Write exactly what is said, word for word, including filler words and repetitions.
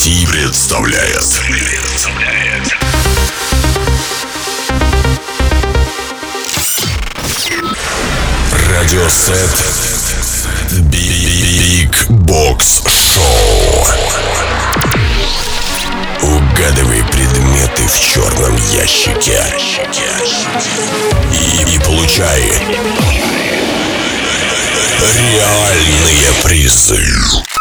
России представляет. Радиосет Big Box Show. Угадывай предметы в черном ящике и, и получай реальные призы.